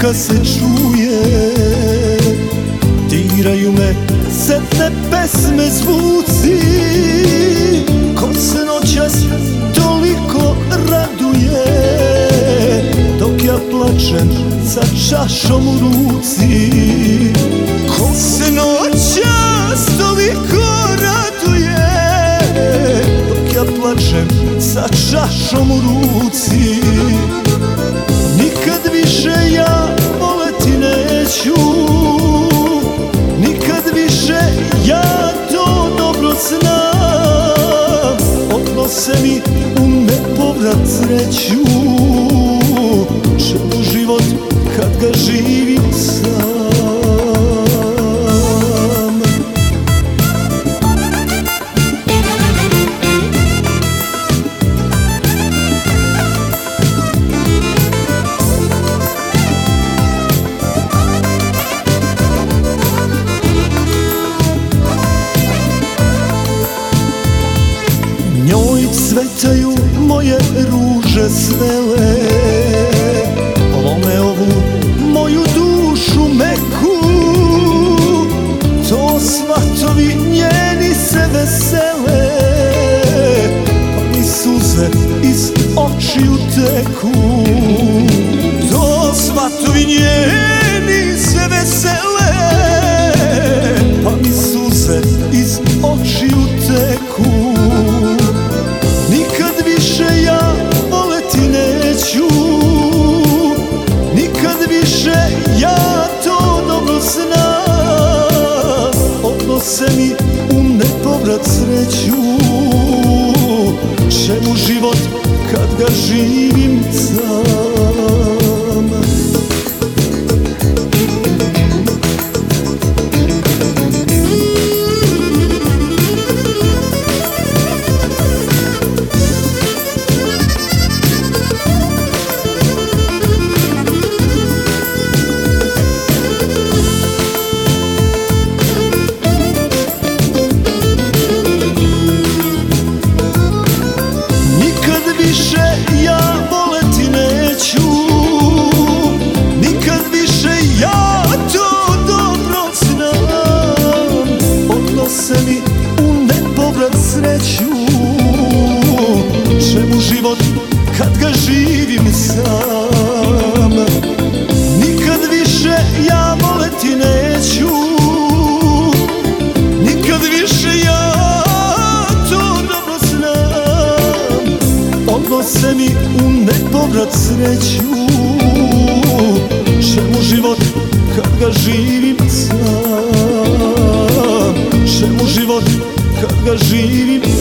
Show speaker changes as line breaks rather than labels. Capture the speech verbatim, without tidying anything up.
muzika se čuje, diraju me setne pesme zvuci. Ko se noćas toliko raduje, dok ja plačem sa čašom u ruci. Ko se noćas toliko raduje, dok ja plačem sa čašom u ruci. Nikad više ja voleti neću, nikad više ja to dobro znam. Odnose mi u nepovrat sreću, čemu život kad ga živim sam. Njoj cvetaju moje ruže svele, lome ovu moju dušu meku. To svatovi njeni se vesele, pa mi suze iz očiju teku. To svatovi njeni se vesele, pa mi suze iz očiju teku. Nikad više ja voleti neću, nikad više ja to dobro znam. Odnose mi u nepovrat sreću, čemu život kad ga živim sam. Više ja voleti neću, nikad više ja to dobro znam. Odnose mi u nepovrat sreću, čemu život kad ga živim sam. Nikad više ja voleti neću, nikad više ja to dobro znam. Odnose mi u nepovrat sreću, čemu život kad ga živim sam. Čemu život kad ga živim